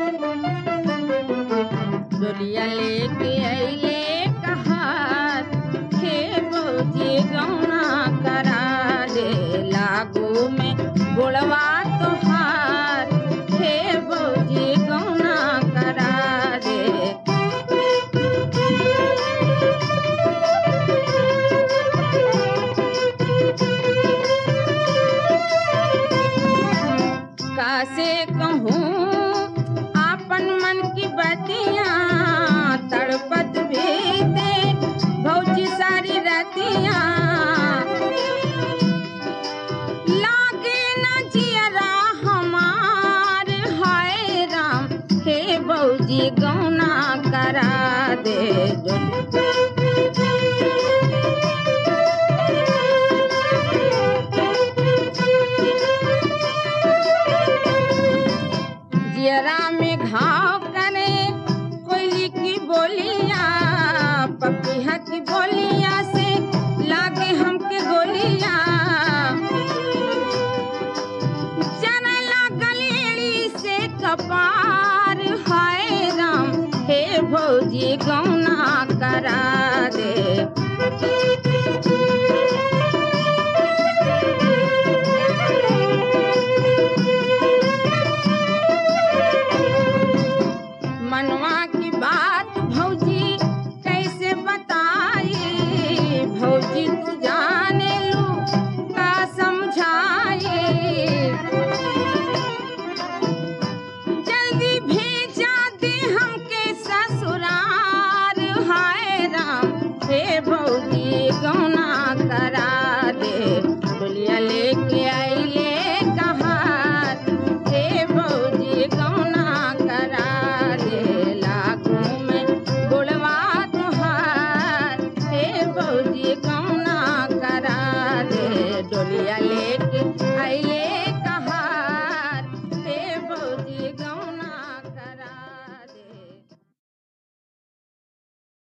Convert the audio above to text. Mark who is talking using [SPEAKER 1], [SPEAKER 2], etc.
[SPEAKER 1] डोलिया लेके अइले कहार हे भौजी गौना करा दे लागू में गोड़वा तोहार हे भौजी गौना करा दे। कासे कहूँ आपन मन की बतियाँ तड़पत भीते भौजी सारी रतियाँ लागे न जियरा हमार हाय राम हे भौजी गौना करा दे। जियरा में घाव करे कोयली की बोलिया पपिया की बोलिया से लागे हमके गोलिया जना लागल एड़ी से कपार हाय राम हे भौजी गौना करा दे। मनवा की बात भौजी कैसे बताई भौजी तू जाने लू का समझाई जल्दी भेजा दे हमके ससुरार हाय राम हे भौजी गौना करा दे। डोलिया लेके आइले कहार हे भौजी गौना करा दे लागू में गोड़वा तोहार हे भौजी गौना करा दे। डोलिया लेके